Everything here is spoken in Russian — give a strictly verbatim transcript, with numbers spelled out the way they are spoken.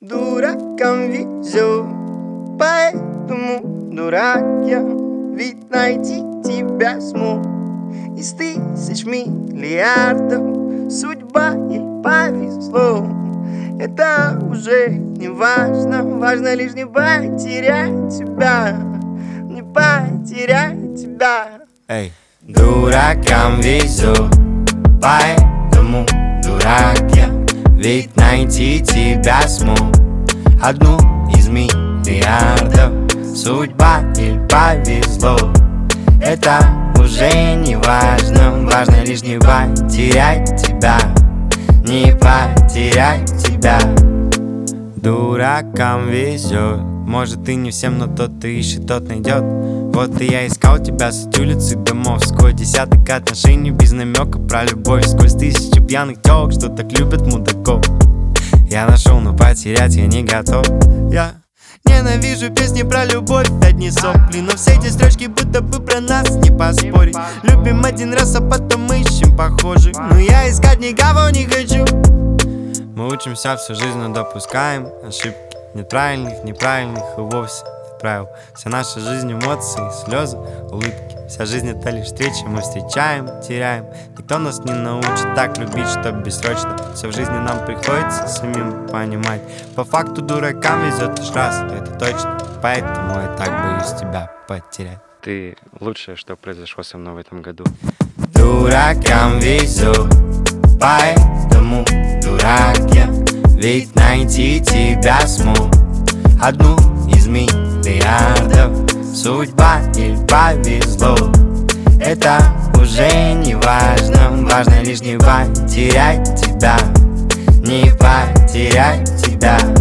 Дуракам везет, поэтому дурак я. Ведь найти тебя смог из тысяч миллиардов. Судьба или повезло, это уже не важно. Важно лишь не потерять тебя, не потерять тебя. Эй, дуракам везет, поэтому дурак я. Ведь найти тебя смог одну из миллиардов. Судьба или повезло, это уже не важно. Важно лишь не потерять тебя, не потерять тебя. Дуракам везет, может и не всем, но тот, кто ищет, тот найдет. Вот и я искал тебя с улицы домов. Сквозь десяток отношений без намека про любовь. Сквозь тысячи пьяных телок, что так любят мудаков. Я нашел, но потерять я не готов. Я ненавижу песни про любовь, одни сопли. Но все эти строчки будто бы про нас, не поспорить. Любим один раз, а потом ищем похожих. Но я искать никого не хочу. Мы учимся всю жизнь, но допускаем ошибки. Нет правильных, неправильных и вовсе нет правил. Вся наша жизнь эмоции, слезы, улыбки. Вся жизнь это лишь встречи, мы встречаем, теряем. Никто нас не научит так любить, что бессрочно. Все в жизни нам приходится самим понимать. По факту дуракам везет лишь раз, это точно. Поэтому я так боюсь тебя потерять. Ты лучшее, что произошло со мной в этом году. Дуракам везет, поэтому дурак я. Ведь найти тебя смог одну из миллиардов. Судьба или повезло, это уже не важно. Важно лишь не потерять тебя, не потерять тебя.